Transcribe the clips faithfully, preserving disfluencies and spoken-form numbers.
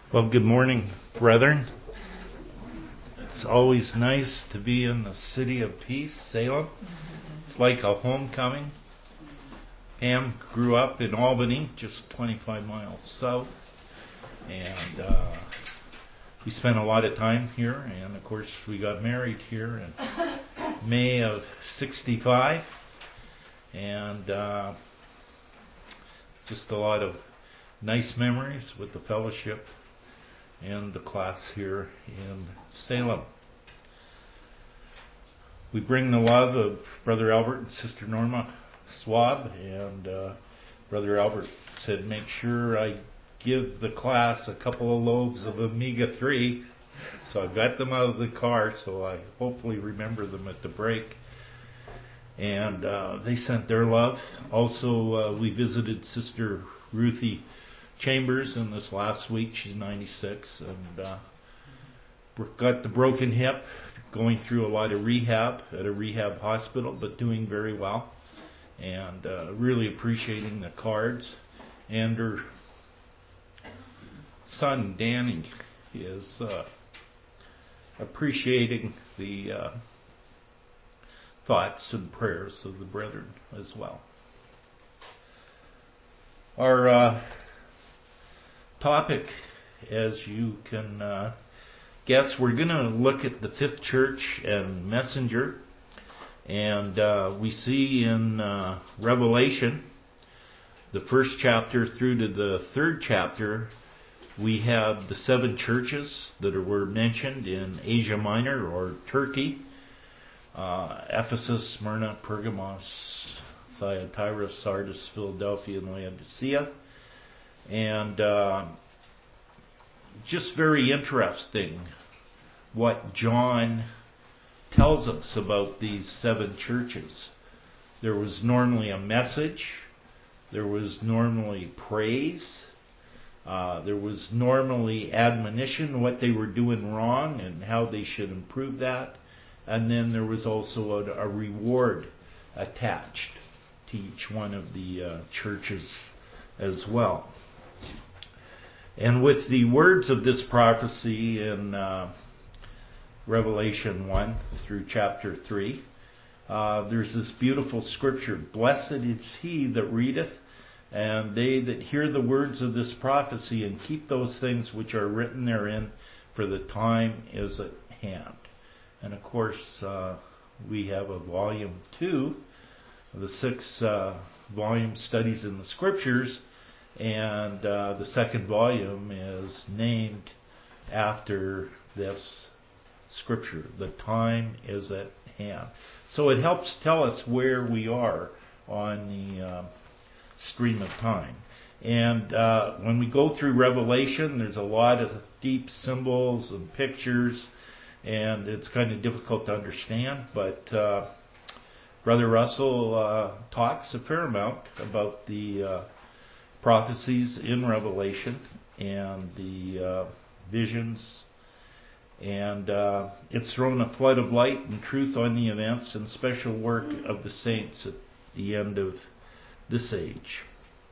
Well, good morning, brethren. It's always nice to be in the city of peace, Salem. It's like a homecoming. Pam grew up in Albany, just twenty-five miles south, and uh, we spent a lot of time here, and of course we got married here in May of sixty-five, and uh, just a lot of nice memories with the fellowship and the class here in Salem. We bring the love of Brother Albert and Sister Norma Swab, and uh, Brother Albert said, make sure I give the class a couple of loaves of omega three. So I got them out of the car, so I hopefully remember them at the break. And uh, they sent their love. Also, uh, we visited Sister Ruthie Chambers in this last week. She's ninety-six, and uh, got the broken hip, going through a lot of rehab at a rehab hospital, but doing very well, and uh, really appreciating the cards. And her son Danny is uh, appreciating the uh, thoughts and prayers of the brethren as well. Our uh, topic, as you can uh, guess, we're going to look at the fifth church and messenger. And uh, we see in uh, Revelation, the first chapter through to the third chapter, we have the seven churches that were mentioned in Asia Minor or Turkey. Uh, Ephesus, Smyrna, Pergamos, Thyatira, Sardis, Philadelphia, and Laodicea. And uh, just very interesting what John tells us about these seven churches. There was normally a message. There was normally praise. Uh, there was normally admonition, what they were doing wrong and how they should improve that. And then there was also a, a reward attached to each one of the uh, churches as well. And with the words of this prophecy in uh, Revelation one through chapter three, uh, there's this beautiful scripture, blessed is he that readeth, and they that hear the words of this prophecy, and keep those things which are written therein, for the time is at hand. And of course, uh, we have a volume two of the six uh, volume studies in the scriptures. And uh, the second volume is named after this scripture. The time is at hand. So it helps tell us where we are on the uh, stream of time. And uh, when we go through Revelation, there's a lot of deep symbols and pictures, and it's kind of difficult to understand. But uh, Brother Russell uh, talks a fair amount about the uh, prophecies in Revelation and the uh, visions, and uh, it's thrown a flood of light and truth on the events and special work of the saints at the end of this age.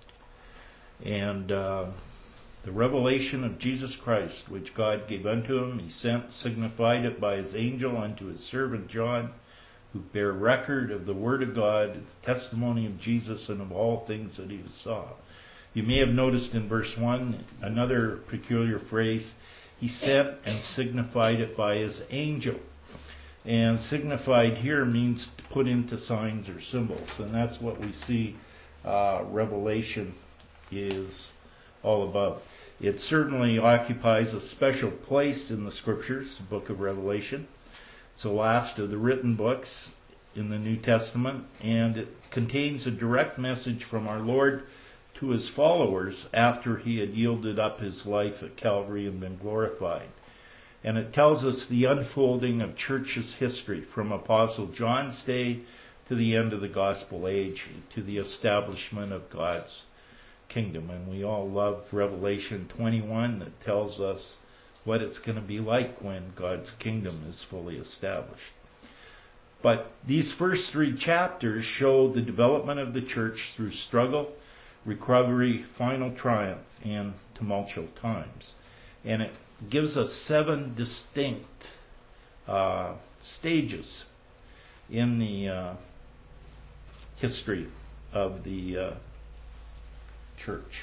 And uh, the revelation of Jesus Christ, which God gave unto him, he sent, signified it by his angel unto his servant John, who bear record of the word of God, the testimony of Jesus, and of all things that he saw. You may have noticed in verse one another peculiar phrase. He sent and signified it by his angel. And signified here means to put into signs or symbols. And that's what we see uh, Revelation is all about. It certainly occupies a special place in the scriptures, the book of Revelation. It's the last of the written books in the New Testament. And it contains a direct message from our Lord to his followers after he had yielded up his life at Calvary and been glorified. And it tells us the unfolding of church's history from Apostle John's day to the end of the gospel age, to the establishment of God's kingdom. And we all love Revelation twenty-one that tells us what it's going to be like when God's kingdom is fully established. But these first three chapters show the development of the church through struggle, recovery, final triumph, and tumultuous times. And it gives us seven distinct uh, stages in the uh, history of the uh, church.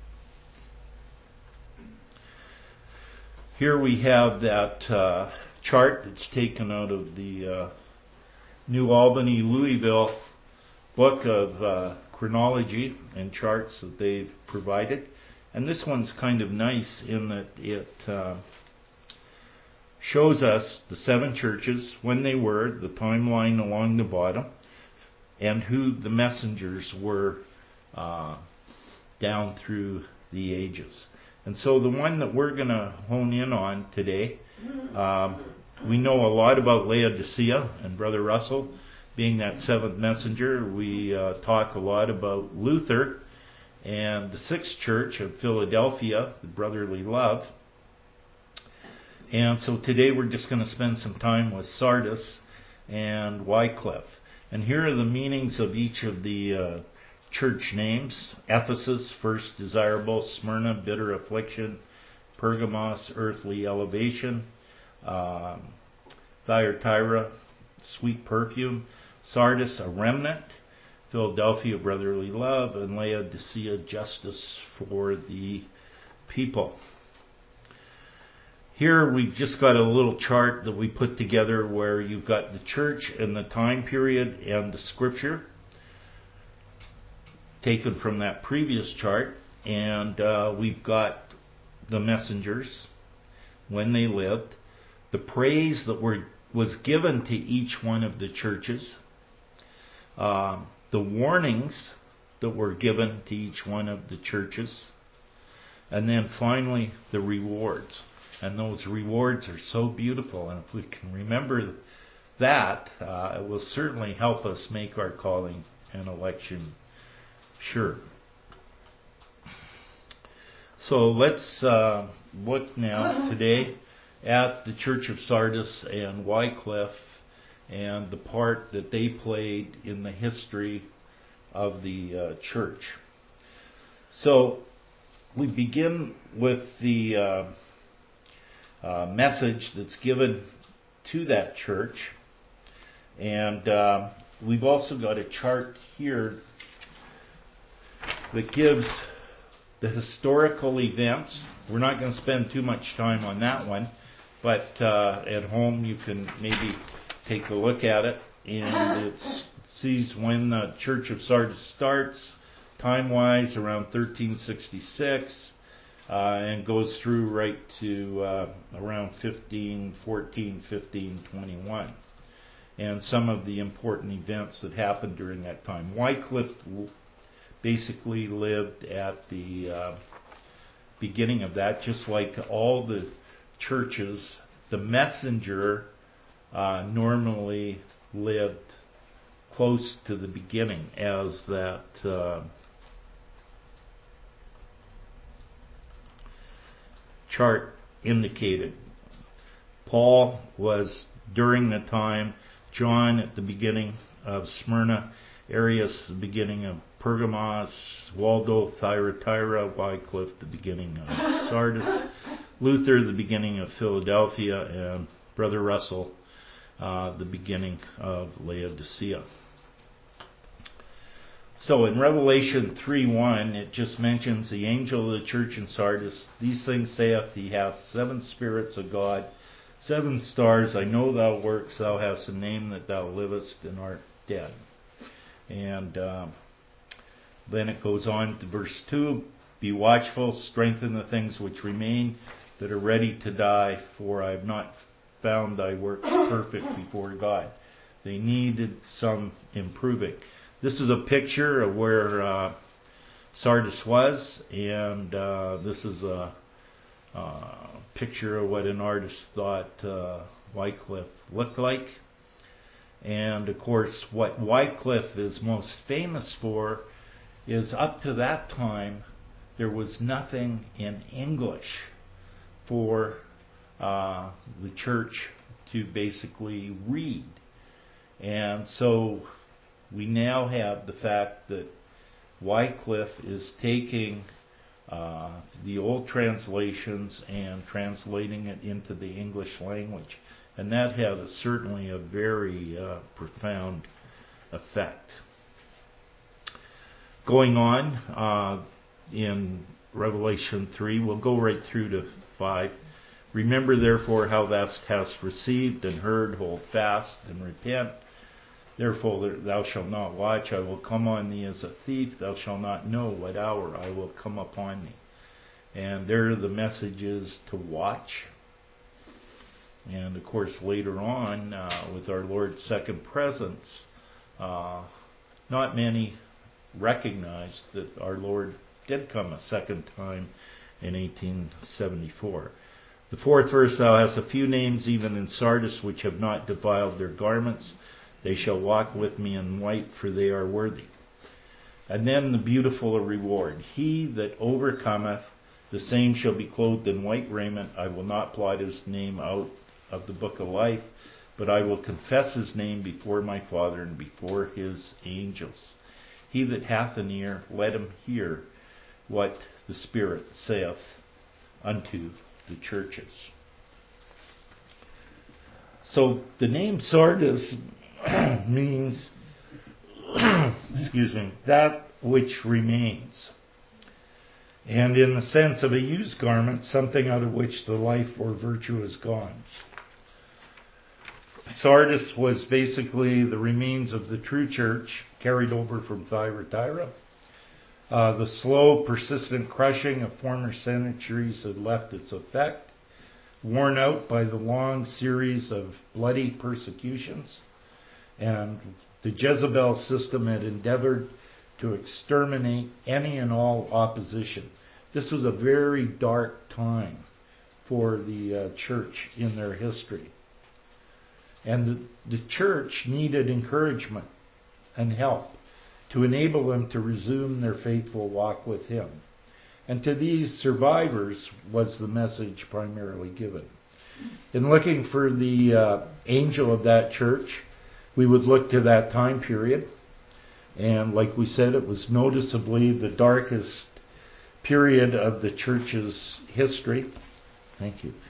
Here we have that uh, chart that's taken out of the uh, New Albany Louisville book of uh, chronology and charts that they've provided. And this one's kind of nice in that it uh, shows us the seven churches, when they were, the timeline along the bottom, and who the messengers were uh, down through the ages. And so the one that we're going to hone in on today, um, we know a lot about Laodicea and Brother Russell being that seventh messenger. We uh, talk a lot about Luther and the sixth church of Philadelphia, the brotherly love. And so today we're just going to spend some time with Sardis and Wycliffe. And here are the meanings of each of the uh, church names. Ephesus, first desirable. Smyrna, bitter affliction. Pergamos, earthly elevation. Um, Thyatira, sweet perfume. Sardis, a remnant. Philadelphia, brotherly love. And Laodicea, justice for the people. Here we've just got a little chart that we put together where you've got the church and the time period and the scripture taken from that previous chart. And uh, we've got the messengers, when they lived, the praise that were was given to each one of the churches, uh, the warnings that were given to each one of the churches, and then finally the rewards. And those rewards are so beautiful, and if we can remember that, uh, it will certainly help us make our calling and election sure. So let's uh, look now today at the Church of Sardis and Wycliffe and the part that they played in the history of the uh, church. So we begin with the uh, uh, message that's given to that church, and uh, we've also got a chart here that gives the historical events. We're not going to spend too much time on that one, but uh, at home you can maybe take a look at it, and it sees when the Church of Sardis starts, time-wise around thirteen sixty-six, uh, and goes through right to uh, around fifteen fourteen, fifteen twenty-one, and some of the important events that happened during that time. Wycliffe basically lived at the uh, beginning of that, just like all the churches. The messenger uh, normally lived close to the beginning, as that uh, chart indicated. Paul was during the time, John at the beginning of Smyrna, Arius the beginning of Pergamos, Waldo, Thyatira, Wycliffe the beginning of Sardis, Luther the beginning of Philadelphia, and Brother Russell uh, the beginning of Laodicea. So in Revelation three one, it just mentions the angel of the church in Sardis. These things saith, he hath seven spirits of God, seven stars. I know thou works, thou hast a name that thou livest and art dead. And uh, then it goes on to verse two, be watchful, strengthen the things which remain that are ready to die, for I have not found thy works perfect before God. They needed some improving. This is a picture of where uh, Sardis was, and uh, this is a, a picture of what an artist thought uh, Wycliffe looked like. And of course, what Wycliffe is most famous for is up to that time, there was nothing in English for uh, the church to basically read. And so we now have the fact that Wycliffe is taking uh, the old translations and translating it into the English language. And that had a, certainly a very uh, profound effect. Going on uh, in Revelation three, we'll go right through to five. Remember therefore how thou hast received and heard, hold fast and repent. Therefore thou shalt not watch, I will come on thee as a thief, thou shalt not know what hour I will come upon thee. And there the message is to watch. And of course later on, uh, with our Lord's second presence, uh, not many recognized that our Lord did come a second time in eighteen seventy-four. The fourth verse, thou hast a few names even in Sardis which have not defiled their garments. They shall walk with me in white, for they are worthy. And then the beautiful reward. He that overcometh, the same shall be clothed in white raiment. I will not blot his name out of the book of life, but I will confess his name before my Father and before his angels. He that hath an ear, let him hear what the Spirit saith unto the churches. So the name Sardis means, excuse me, that which remains. And in the sense of a used garment, something out of which the life or virtue is gone. Sardis was basically the remains of the true church carried over from Thyatira. Uh, the slow, persistent crushing of former centuries had left its effect, worn out by the long series of bloody persecutions, and the Jezebel system had endeavored to exterminate any and all opposition. This was a very dark time for the uh, church in their history. And the, the church needed encouragement and help to enable them to resume their faithful walk with Him. And to these survivors was the message primarily given. In looking for the uh, angel of that church, we would look to that time period. And like we said, it was noticeably the darkest period of the church's history. Thank you.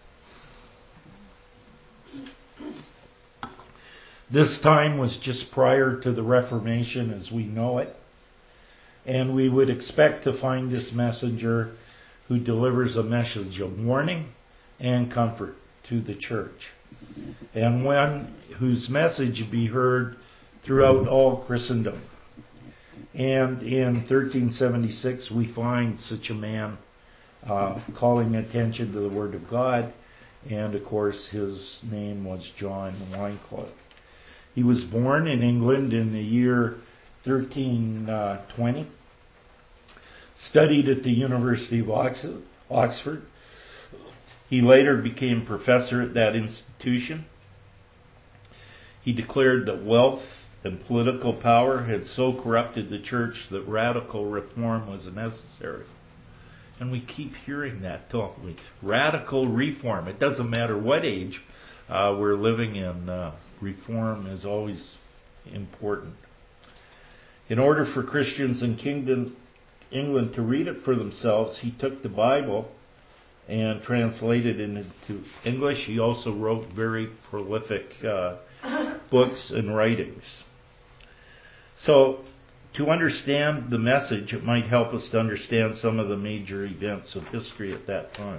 This time was just prior to the Reformation as we know it. And we would expect to find this messenger who delivers a message of warning and comfort to the church. And one whose message be heard throughout all Christendom. And in thirteen seventy-six we find such a man uh, calling attention to the Word of God. And of course his name was John Wycliffe. He was born in England in the year thirteen twenty, studied at the University of Oxford. He later became professor at that institution. He declared that wealth and political power had so corrupted the church that radical reform was necessary. And we keep hearing that, don't we? Radical reform. It doesn't matter what age uh, we're living in. Uh, reform is always important. In order for Christians in Kingdom, England to read it for themselves, he took the Bible and translated it into English. He also wrote very prolific uh, books and writings. So, to understand the message, it might help us to understand some of the major events of history at that time.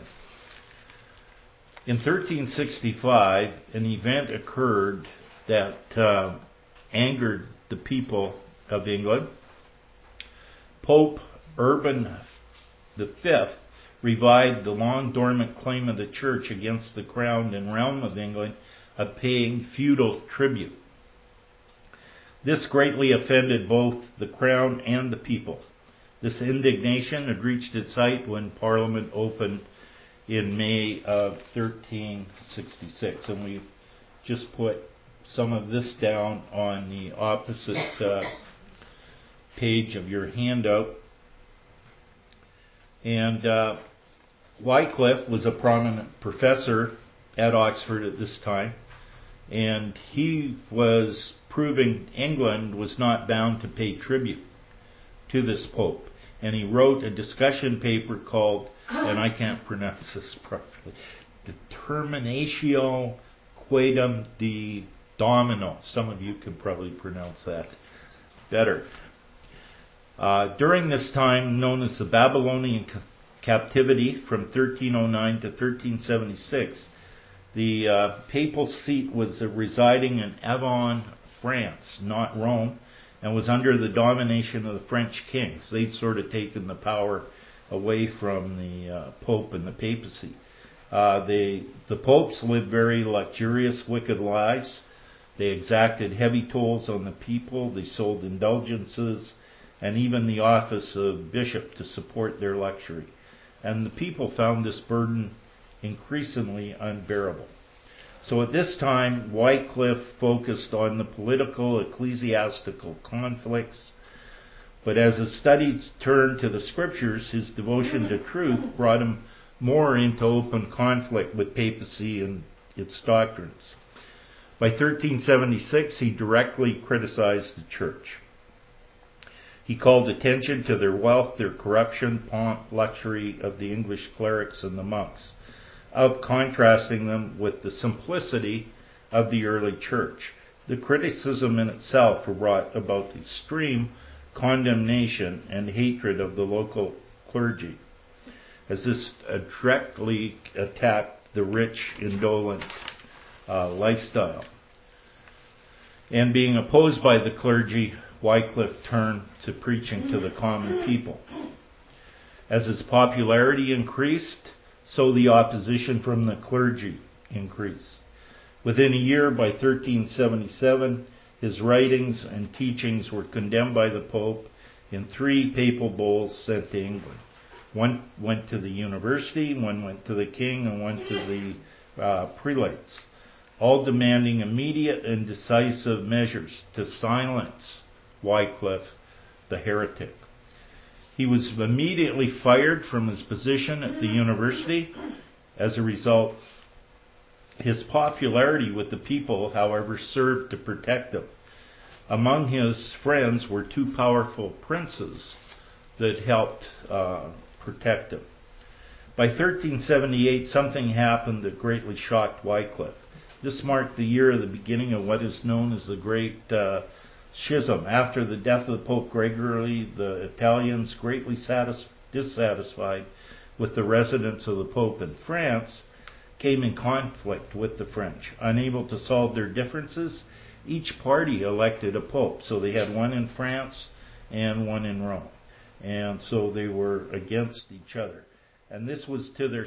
In thirteen sixty-five, an event occurred that uh, angered the people of England. Pope Urban the Fifth revived the long dormant claim of the church against the crown and realm of England of paying feudal tribute. This greatly offended both the crown and the people. This indignation had reached its height when Parliament opened in May of thirteen sixty-six. And we've just put some of this down on the opposite uh, page of your handout. And uh, Wycliffe was a prominent professor at Oxford at this time. And he was proving England was not bound to pay tribute to this Pope. and he wrote a discussion paper called, and I can't pronounce this properly, Determinatio Quaedam de Domino. Some of you can probably pronounce that better. Uh, during this time, known as the Babylonian ca- captivity from thirteen oh nine to thirteen seventy-six, the uh, papal seat was uh, residing in Avon, France, not Rome, and was under the domination of the French kings. They'd sort of taken the power away from the uh, Pope and the papacy. Uh, they, the popes lived very luxurious, wicked lives. They exacted heavy tolls on the people. They sold indulgences and even the office of bishop to support their luxury. And the people found this burden increasingly unbearable. So at this time, Wycliffe focused on the political, ecclesiastical conflicts. But as his studies turned to the scriptures, his devotion to truth brought him more into open conflict with papacy and its doctrines. By thirteen seventy-six, he directly criticized the church. He called attention to their wealth, their corruption, pomp, luxury of the English clerics and the monks, out contrasting them with the simplicity of the early church. The criticism in itself brought about extreme condemnation and hatred of the local clergy, as this directly attacked the rich, indolent uh, lifestyle. And being opposed by the clergy, Wycliffe turned to preaching to the common people. As his popularity increased, so the opposition from the clergy increased. Within a year, by thirteen seventy-seven, his writings and teachings were condemned by the Pope in three papal bulls sent to England. One went to the university, one went to the king, and one to the uh, prelates, all demanding immediate and decisive measures to silence Wycliffe, the heretic. He was immediately fired from his position at the university. As a result, his popularity with the people, however, served to protect him. Among his friends were two powerful princes that helped uh, protect him. By thirteen seventy-eight, something happened that greatly shocked Wycliffe. This marked the year of the beginning of what is known as the Great uh, Schism. After the death of Pope Gregory, the Italians, greatly satis- dissatisfied with the residence of the Pope in France, came in conflict with the French. Unable to solve their differences, each party elected a pope. So they had one in France and one in Rome. And so they were against each other. And this was to their